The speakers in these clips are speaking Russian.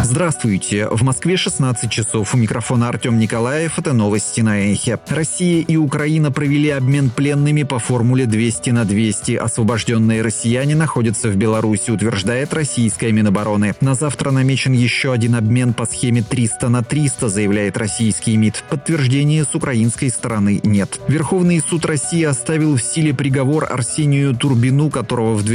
Здравствуйте. В Москве 16 часов. У микрофона Артем Николаев. Это новости на Эхе. Россия и Украина провели обмен пленными по формуле 200 на 200. Освобожденные россияне находятся в Беларуси, утверждает российская Минобороны. На завтра намечен еще один обмен по схеме 300 на 300, заявляет российский МИД. Подтверждения с украинской стороны нет. Верховный суд России оставил в силе приговор Арсению Турбину, которого в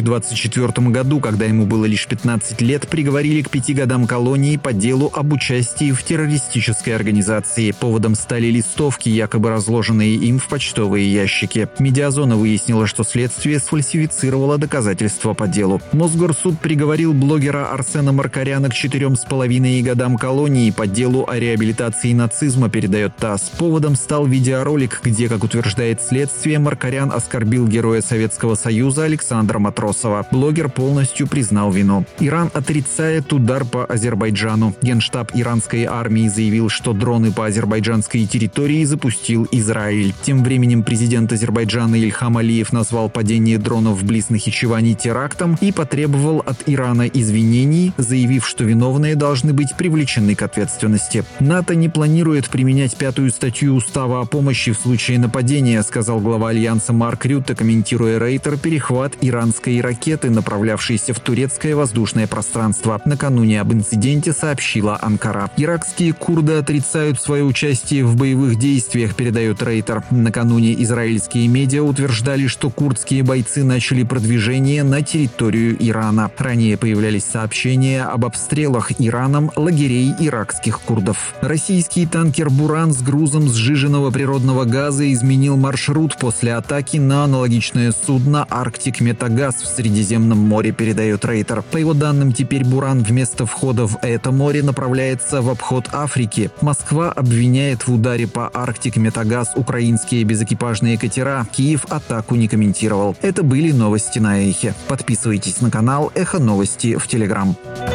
2024 году, когда ему было лишь 15 лет, приговорили к 5 годам колонии по делу об участии в террористической организации. Поводом стали листовки, якобы разложенные им в почтовые ящики. Медиазона выяснила, что следствие сфальсифицировало доказательства по делу. Мосгорсуд приговорил блогера Арсена Маркаряна к 4,5 годам колонии по делу о реабилитации нацизма, передает ТАСС. Поводом стал видеоролик, где, как утверждает следствие, Маркарян оскорбил героя Советского Союза Александра Матросова. Блогер полностью признал вину. Иран отрицает удар по Азербайджану. Генштаб иранской армии заявил, что дроны по азербайджанской территории запустил Израиль. Тем временем президент Азербайджана Ильхам Алиев назвал падение дронов близ Нахичевани терактом и потребовал от Ирана извинений, заявив, что виновные должны быть привлечены к ответственности. НАТО не планирует применять 5-ю статью Устава о помощи в случае нападения, сказал глава Альянса Марк Рютте, комментируя Рейтер перехват иранской ракеты, направлявшейся в турецкое воздушное пространство. Накануне об инциденте сообщила Анкара. Иракские курды отрицают свое участие в боевых действиях, передает Рейтер. Накануне израильские медиа утверждали, что курдские бойцы начали продвижение на территорию Ирана. Ранее появлялись сообщения об обстрелах Ираном лагерей иракских курдов. Российский танкер «Буран» с грузом сжиженного природного газа изменил маршрут после атаки на аналогичное судно «Арктик Метагаз» в Средиземном море, передает Рейтер. По его данным, теперь «Буран» вместо входа в это море направляется в обход Африки. Москва обвиняет в ударе по «Арктик Метагаз» украинские безэкипажные катера. Киев атаку не комментировал. Это были новости на Эхе. Подписывайтесь на канал Эхо Новости в Телеграм.